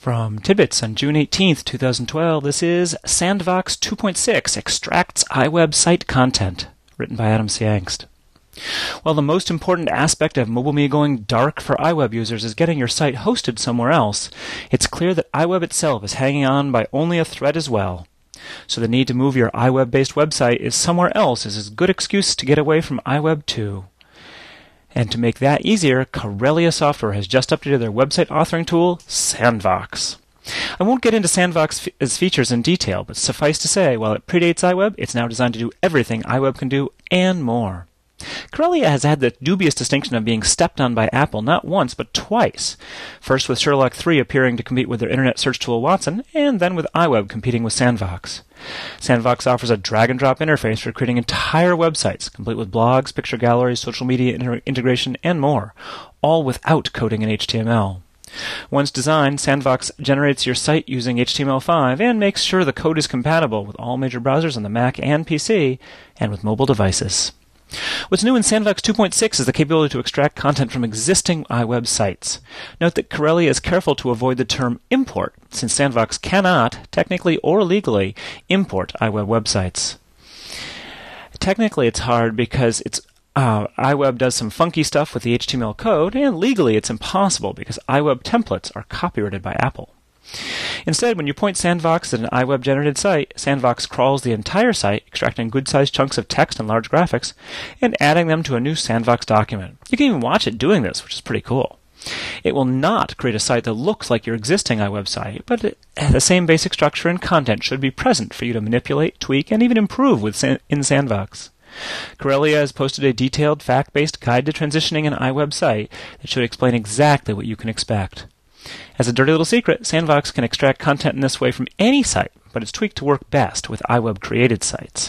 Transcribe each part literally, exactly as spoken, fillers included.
From Tidbits on June eighteenth, twenty twelve, this is Sandvox two point six Extracts iWeb Site Content, written by Adam C. Angst. While the most important aspect of MobileMe going dark for iWeb users is getting your site hosted somewhere else, it's clear that iWeb itself is hanging on by only a thread as well. So the need to move your iWeb-based website is somewhere else is a good excuse to get away from iWeb too. And to make that easier, Corellia Software has just updated their website authoring tool, Sandvox. I won't get into Sandvox's features in detail, but suffice to say, while it predates iWeb, it's now designed to do everything iWeb can do and more. Corellia has had the dubious distinction of being stepped on by Apple not once but twice. First with Sherlock three appearing to compete with their internet search tool Watson, and then with iWeb competing with Sandvox. Sandvox offers a drag-and-drop interface for creating entire websites, complete with blogs, picture galleries, social media inter- integration, and more, all without coding in H T M L. Once designed, Sandvox generates your site using H T M L five and makes sure the code is compatible with all major browsers on the Mac and P C, and with mobile devices. What's new in Sandvox two point six is the capability to extract content from existing iWeb sites. Note that Corellia is careful to avoid the term import, since Sandvox cannot, technically or legally, import iWeb websites. Technically it's hard because it's uh, iWeb does some funky stuff with the H T M L code, and legally it's impossible because iWeb templates are copyrighted by Apple. Instead, when you point Sandvox at an iWeb-generated site, Sandvox crawls the entire site, extracting good-sized chunks of text and large graphics, and adding them to a new Sandvox document. You can even watch it doing this, which is pretty cool. It will not create a site that looks like your existing iWeb site, but it, the same basic structure and content should be present for you to manipulate, tweak, and even improve with San- in Sandvox. Corellia has posted a detailed, fact-based guide to transitioning an iWeb site that should explain exactly what you can expect. As a dirty little secret, Sandvox can extract content in this way from any site, but it's tweaked to work best with iWeb-created sites.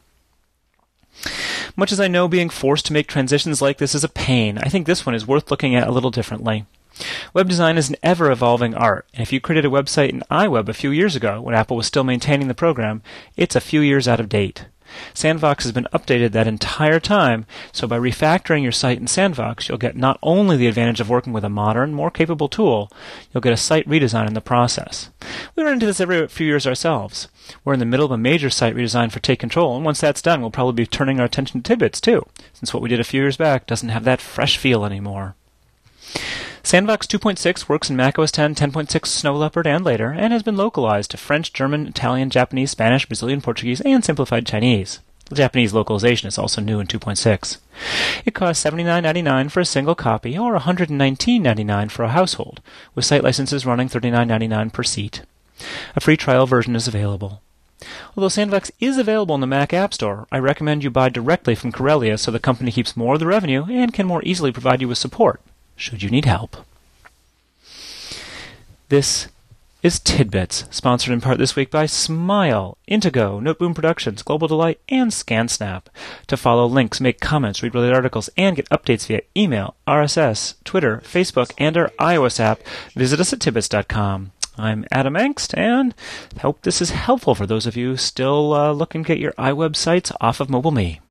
Much as I know being forced to make transitions like this is a pain, I think this one is worth looking at a little differently. Web design is an ever-evolving art, and if you created a website in iWeb a few years ago, when Apple was still maintaining the program, it's a few years out of date. Sandvox has been updated that entire time, so by refactoring your site in Sandvox, you'll get not only the advantage of working with a modern, more capable tool, you'll get a site redesign in the process. We run into this every few years ourselves. We're in the middle of a major site redesign for Take Control, and once that's done, we'll probably be turning our attention to Tidbits too, since what we did a few years back doesn't have that fresh feel anymore. Sandvox two point six works in macOS ten, ten point six Snow Leopard, and later, and has been localized to French, German, Italian, Japanese, Spanish, Brazilian, Portuguese, and simplified Chinese. The Japanese localization is also new in two point six. It costs seventy-nine ninety-nine for a single copy, or one hundred nineteen ninety-nine for a household, with site licenses running thirty-nine ninety-nine per seat. A free trial version is available. Although Sandvox is available in the Mac App Store, I recommend you buy directly from Corellia so the company keeps more of the revenue and can more easily provide you with support, should you need help. This is Tidbits, sponsored in part this week by Smile, Intego, Noteboom Productions, Global Delight, and ScanSnap. To follow links, make comments, read related articles, and get updates via email, R S S, Twitter, Facebook, and our iOS app, visit us at tidbits dot com. I'm Adam Angst, and hope this is helpful for those of you still uh, looking to get your iWeb sites off of MobileMe.